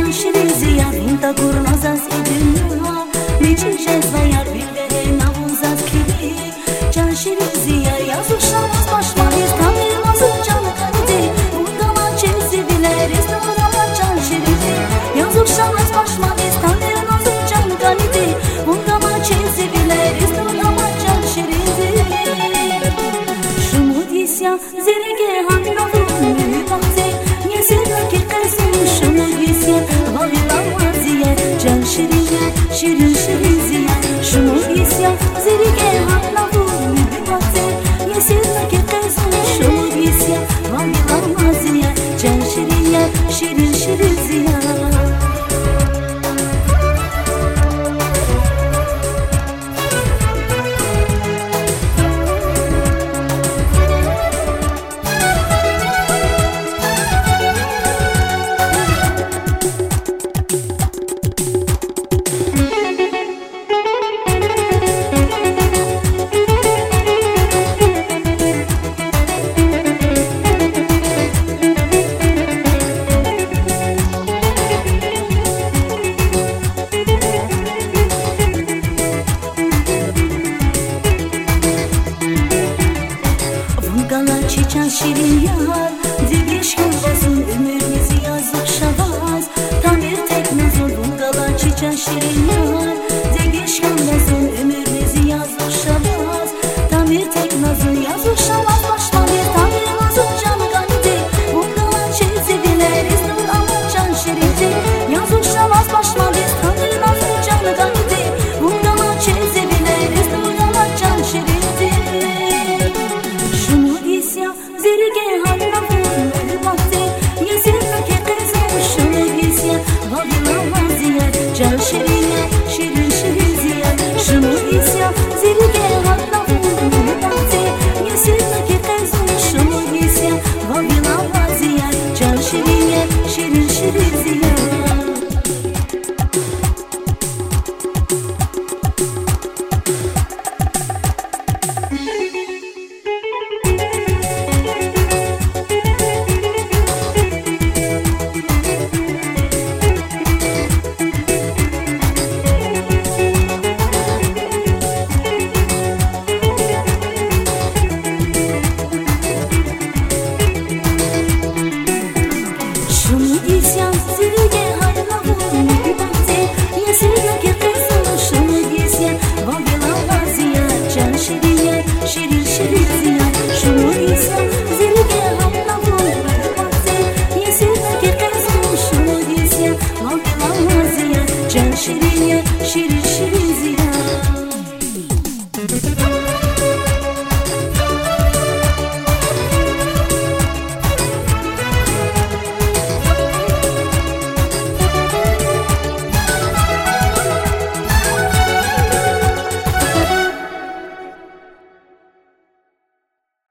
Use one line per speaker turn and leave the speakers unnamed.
şirin ziya vinta kurnazas edinma Niçin cezva yar bildere navuzas kiri Can şirin ziya yazık şamaz başma biz tanırmazın canı kanıdı Bundama çezi bileriz nurama can şirin ziya Yazık şamaz başma biz tanırmazın canı kanıdı Bundama çezi bileriz nurama can şirin ziya Şumut isyan zirge hanavun mübahze Yesin ki kızım şumut isyan Vallahi ziya can şirin şirin şirin ziya Şumut isyan zirge hanavun mübahze Yesin ki kızım şumut isyan Vallahi ziya can şirin şirin şirin ziya Çiçen şirin yar Digiş kılbasın ömrümüzü yazık şavaz Tam bir tek nazır bungalar çiçen şirin yar Digiş kılbasın ömrümüzü yazık şavaz Tam bir tek nazır yazık şavaz Başma bir tam bir nazır canı ganidi Bungalar çizi bileriz nur ama can şirindi Yazık şavaz başma bir tam bir nazır canı ganidi Bungalar çizi bileriz nur ama can şirindi Şunu isya zirge hanavun mübahze Yesin ki kızım şunu isya Vallahi ziya can şirin şirin şirin ziya Şunu isya zirge hanavun mübahze Yesin ki kızım şunu isya Vallahi ziya can şirin şirin şirin ziya Şirin şirin ziya Şunu isya zirge hanavun mübahze Yesin ki kızım şunu isya Vallahi ziya can şirin şirin